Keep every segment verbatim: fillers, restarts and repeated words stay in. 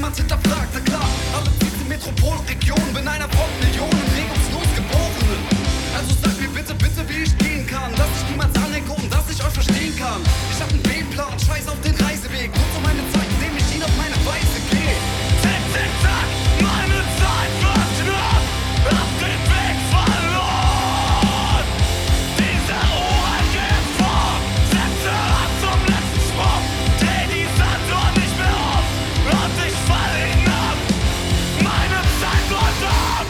niemand hinterfragt. Na klar, alle zieht in Metropolregion, bin einer von Millionen regungslos Geborenen. Also sag mir bitte, bitte, wie ich gehen kann, dass ich niemals anecke und dass ich euch verstehen kann. Ich hab einen B-Plan, scheiß auf den Reiseweg, nutze meine Zeit, indem ich ihn auf meine Weise gehe. Tick, tick, tack, meine Zeit wird knapp, hab den Weg verloren. Diese Uhr geht vor, setze ab zum letzten Sprung, dreh die Sanduhr nicht mehr um und ich fall hinab. Meine Zeit läuft ab.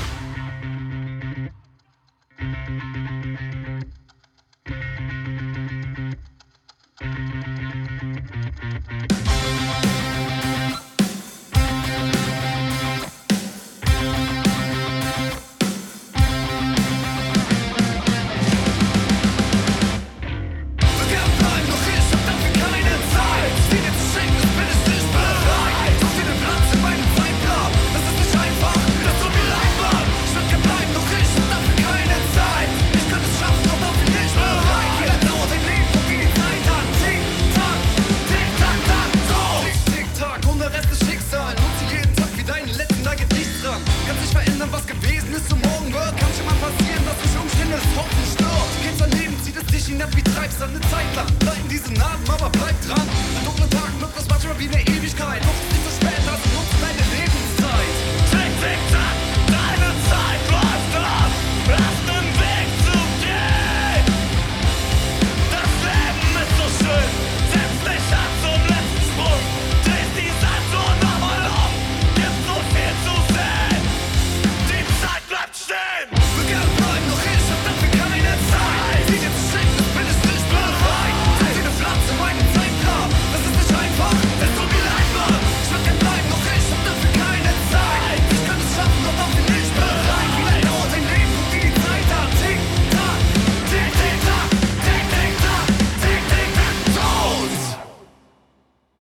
Was gewesen ist und morgen wird, kann schon mal passieren, dass sich Umstände das Hoffen stört. Kennst dein Leben, zieht es dich hinab wie Treibsand eine Zeit lang. Bleiben diese Narben, aber bleib